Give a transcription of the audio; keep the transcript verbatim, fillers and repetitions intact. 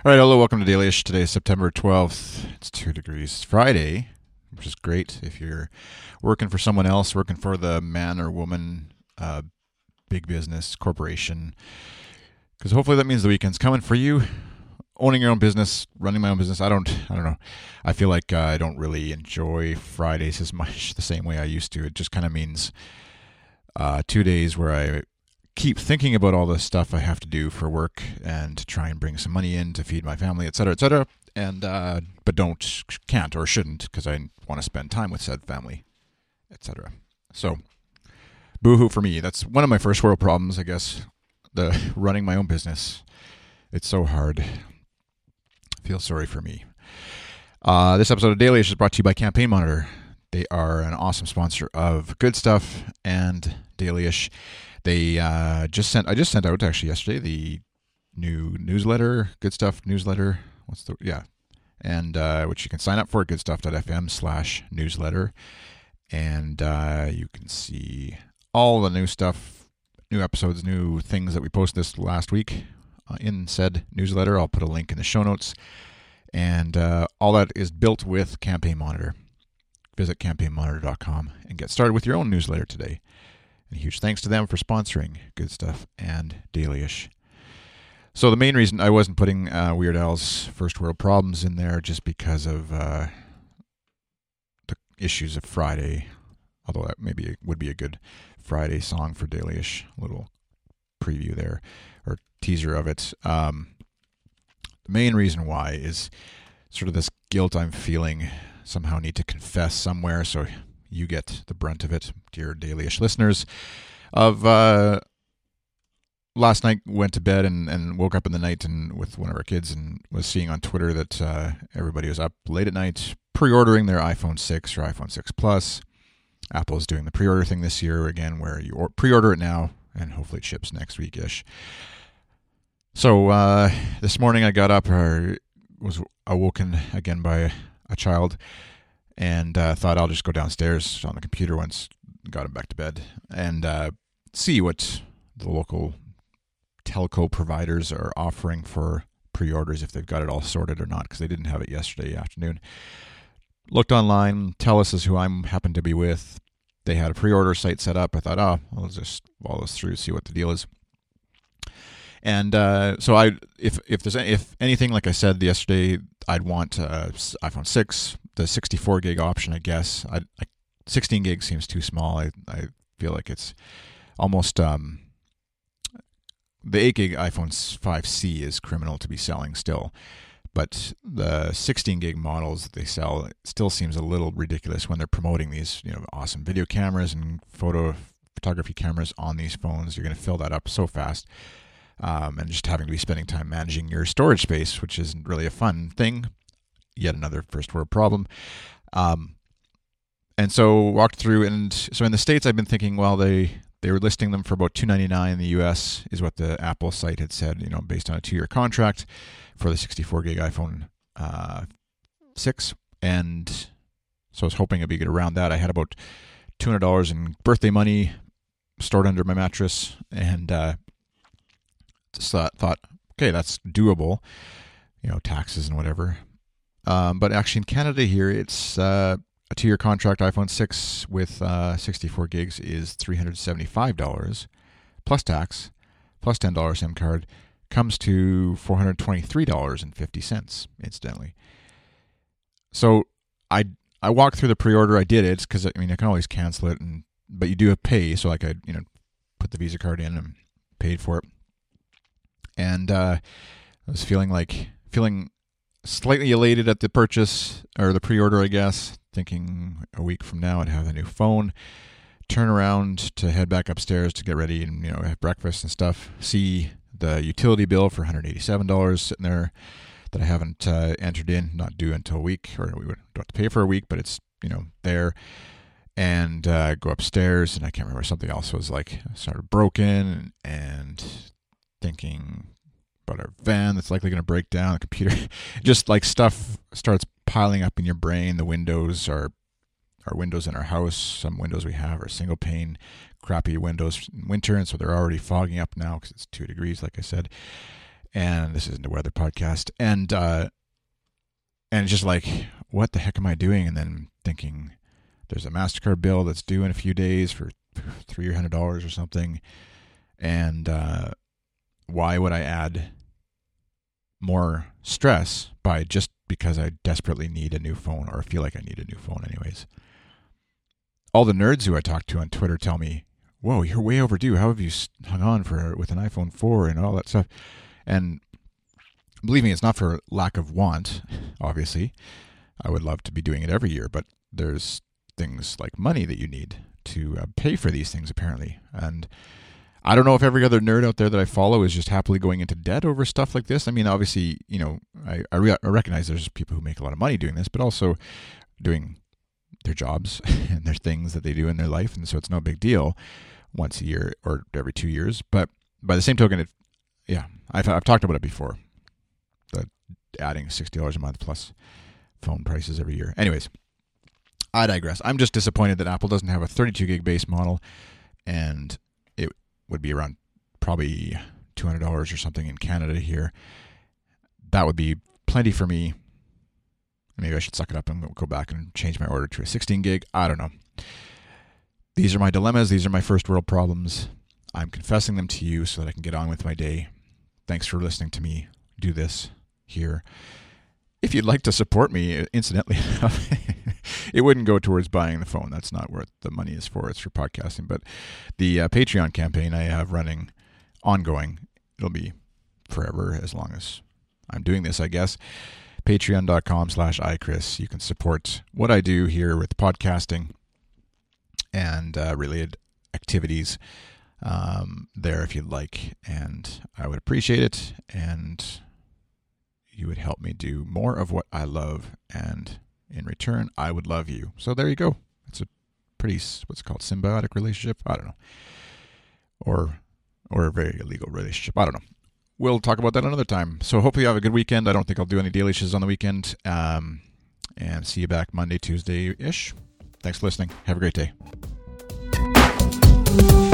All right, hello, welcome to Dailyish. Today is September twelfth. It's two degrees Friday, which is great if you're working for someone else, working for the man or woman, uh, big business, corporation. Because hopefully that means the weekend's coming for you. Owning your own business, running my own business, I don't, I don't know. I feel like uh, I don't really enjoy Fridays as much the same way I used to. It just kind of means uh, two days where I keep thinking about all the stuff I have to do for work and to try and bring some money in to feed my family, et cetera, et cetera. And uh, but don't, can't, or shouldn't because I want to spend time with said family, et cetera. So, boo-hoo for me. That's one of my first world problems, I guess. The running my own business. It's so hard. Feel sorry for me. Uh, this episode of Dailyish is brought to you by Campaign Monitor. They are an awesome sponsor of Good Stuff and Dailyish. They uh, just sent. I just sent out actually yesterday the new newsletter, Good Stuff newsletter. What's the yeah, and uh, which you can sign up for at goodstuff.fm slash newsletter, and uh, you can see all the new stuff, new episodes, new things that we posted this last week uh, in said newsletter. I'll put a link in the show notes, and uh, all that is built with Campaign Monitor. Visit campaign monitor dot com and get started with your own newsletter today. And a huge thanks to them for sponsoring Good Stuff and Dailyish. So the main reason I wasn't putting uh, Weird Al's First World Problems in there just because of uh, the issues of Friday, although that maybe would be a good Friday song for Dailyish, a little preview there, or teaser of it. Um, the main reason why is sort of this guilt I'm feeling, somehow need to confess somewhere, so you get the brunt of it, dear Dailyish listeners, of uh, last night went to bed and, and woke up in the night and with one of our kids and was seeing on Twitter that uh, everybody was up late at night pre-ordering their iPhone six or iPhone six Plus. Apple is doing the pre-order thing this year again where you or- pre-order it now and hopefully it ships next week-ish. So uh, this morning I got up, or was awoken again by a child, and uh, thought I'll just go downstairs on the computer once got him back to bed and uh, see what the local telco providers are offering for pre-orders, if they've got it all sorted or not, because they didn't have it yesterday afternoon. Looked online, Telus is who I happen to be with. They had a pre-order site set up. I thought, oh, I'll just follow this through, see what the deal is. And uh, so I, if if there's any, if anything, like I said yesterday, I'd want uh, iPhone six, the sixty-four gig option, I guess. I, I, sixteen gig seems too small. I I feel like it's almost um, the eight gig iPhone five C is criminal to be selling still, but the sixteen gig models that they sell still seems a little ridiculous when they're promoting these, you know, awesome video cameras and photo photography cameras on these phones. You're going to fill that up so fast. Um, and just having to be spending time managing your storage space, which isn't really a fun thing. Yet another first world problem. Um, and so walked through, and so in the States, I've been thinking, well, they, they were listing them for about two hundred ninety-nine dollars in the U S is what the Apple site had said, you know, based on a two-year contract for the sixty-four gig iPhone uh, six. And so I was hoping I'd be good around that. I had about two hundred dollars in birthday money stored under my mattress, and uh, just thought, thought, okay, that's doable, you know, taxes and whatever. Um, but actually in Canada here, it's uh, a two-year contract iPhone six with uh, sixty-four gigs is three hundred seventy-five dollars plus tax, plus ten dollars SIM card, comes to four hundred twenty-three dollars and fifty cents, incidentally. So I I walked through the pre-order. I did it because, I mean, I can always cancel it, and but you do have pay, so like I, you know, put the Visa card in and paid for it. And uh, I was feeling like, feeling slightly elated at the purchase, or the pre-order, I guess, thinking a week from now I'd have a new phone, turn around to head back upstairs to get ready and, you know, have breakfast and stuff, see the utility bill for one hundred eighty-seven dollars sitting there that I haven't uh, entered in, not due until a week, or we don't have to pay for a week, but it's, you know, there. And uh, go upstairs, and I can't remember, something else was like, started broken, and thinking about our van that's likely going to break down, the computer, just like stuff starts piling up in your brain. The windows are, our windows in our house, some windows we have are single pane, crappy windows in winter, and so they're already fogging up now because it's two degrees, like I said. And this isn't a weather podcast. And, uh, and just like, what the heck am I doing? And then thinking, there's a MasterCard bill that's due in a few days for three hundred dollars or something. And uh, why would I add more stress by just because I desperately need a new phone, or feel like I need a new phone anyways? All the nerds who I talk to on Twitter tell me, whoa, you're way overdue. How have you hung on for with an iPhone four and all that stuff? And believe me, it's not for lack of want, obviously. I would love to be doing it every year, but there's things like money that you need to uh, pay for these things, apparently. And I don't know if every other nerd out there that I follow is just happily going into debt over stuff like this. I mean, obviously, you know, I, I, re- I recognize there's people who make a lot of money doing this, but also doing their jobs and their things that they do in their life. And so it's no big deal once a year or every two years. But by the same token, it, yeah, I've, I've talked about it before. The adding sixty dollars a month plus phone prices every year. Anyways, I digress. I'm just disappointed that Apple doesn't have a thirty-two gig base model, and it would be around probably two hundred dollars or something in Canada here. That would be plenty for me. Maybe I should suck it up and go back and change my order to a sixteen gig. I don't know. These are my dilemmas. These are my first world problems. I'm confessing them to you so that I can get on with my day. Thanks for listening to me do this here. If you'd like to support me, incidentally, it wouldn't go towards buying the phone. That's not what the money is for. It's for podcasting. But the uh, Patreon campaign I have running ongoing, it'll be forever as long as I'm doing this, I guess. Patreon.com slash iChris. You can support what I do here with podcasting and uh, related activities um, there if you'd like. And I would appreciate it. And you would help me do more of what I love, and in return, I would love you. So there you go. It's a pretty, what's it called, symbiotic relationship? I don't know. Or or a very illegal relationship. I don't know. We'll talk about that another time. So hopefully you have a good weekend. I don't think I'll do any daily shows on the weekend. Um, and see you back Monday, Tuesday-ish. Thanks for listening. Have a great day.